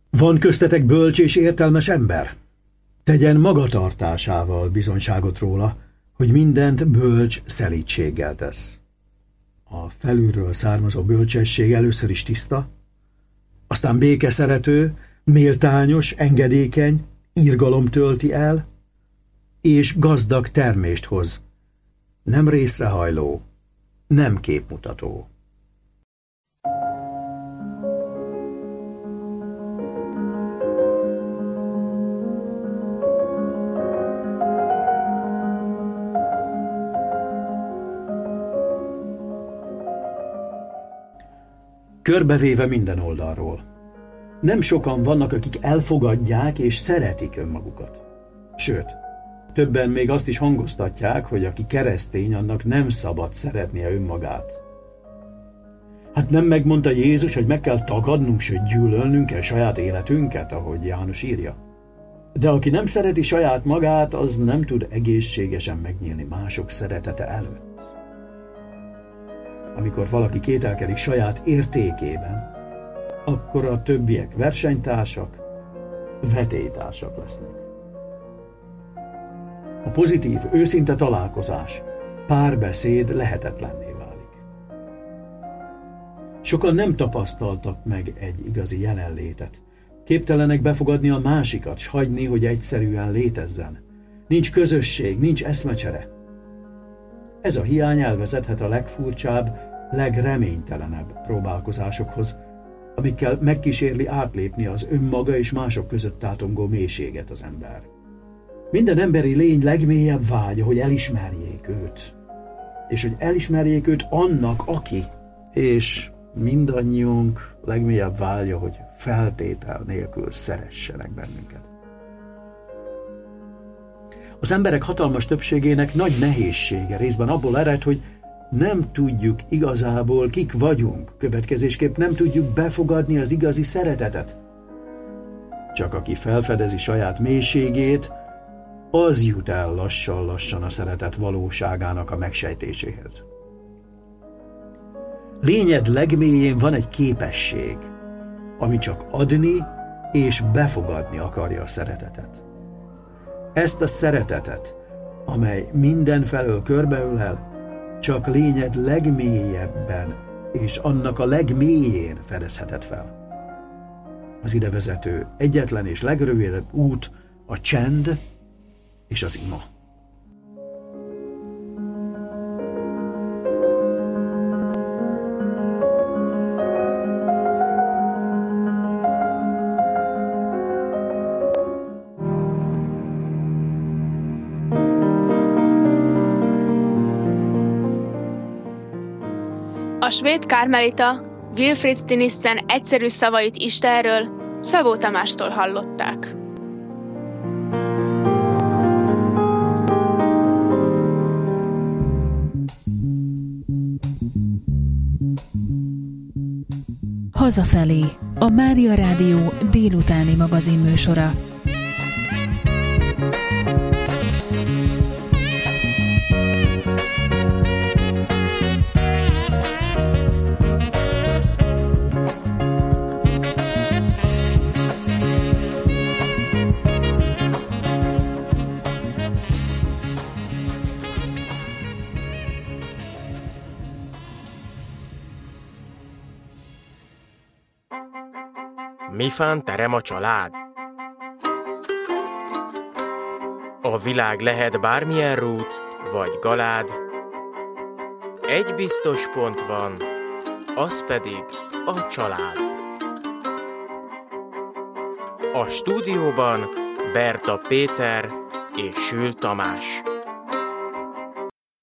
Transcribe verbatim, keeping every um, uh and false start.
Van köztetek bölcs és értelmes ember? Tegyen magatartásával bizonyságot róla, hogy mindent bölcs szelídséggel tesz. A felülről származó bölcsesség először is tiszta, aztán békeszerető, méltányos, engedékeny, irgalom tölti el, és gazdag termést hoz, nem részrehajló, nem képmutató. Körbevéve minden oldalról. Nem sokan vannak, akik elfogadják és szeretik önmagukat. Sőt, többen még azt is hangoztatják, hogy aki keresztény, annak nem szabad szeretnie önmagát. Hát nem megmondta Jézus, hogy meg kell tagadnunk, sőt gyűlölnünk kell saját életünket, ahogy János írja. De aki nem szereti saját magát, az nem tud egészségesen megnyílni mások szeretete előtt. Amikor valaki kételkedik saját értékében, akkor a többiek versenytársak, vetélytársak lesznek. A pozitív, őszinte találkozás, párbeszéd lehetetlenné válik. Sokan nem tapasztaltak meg egy igazi jelenlétet. Képtelenek befogadni a másikat, s hagyni, hogy egyszerűen létezzen. Nincs közösség, nincs eszmecsere. Ez a hiány elvezethet a legfurcsább, legreménytelenebb próbálkozásokhoz, amikkel megkísérli átlépni az önmaga és mások között átongó mélységet az ember. Minden emberi lény legmélyebb vágya, hogy elismerjék őt, és hogy elismerjék őt annak, aki, és mindannyiunk legmélyebb vágya, hogy feltétel nélkül szeressenek bennünket. Az emberek hatalmas többségének nagy nehézsége részben abból ered, hogy nem tudjuk igazából, kik vagyunk, következésképp nem tudjuk befogadni az igazi szeretetet. Csak aki felfedezi saját mélységét, az jut el lassan-lassan a szeretet valóságának a megsejtéséhez. Lényed legmélyén van egy képesség, ami csak adni és befogadni akarja a szeretetet. Ezt a szeretetet, amely mindenfelől körbeölel, csak lényed legmélyebben és annak a legmélyén fedezheted fel. Az ide vezető egyetlen és legrövidebb út a csend és az ima. A svéd kármelita Wilfrid Stinissen egyszerű szavait Istenről Szabó Tamástól hallották. Hazafelé, a Mária Rádió délutáni magazinműsora. Mifán terem a család? A világ lehet bármilyen rút vagy galád. Egy biztos pont van, az pedig a család. A stúdióban Berta Péter és Sül Tamás.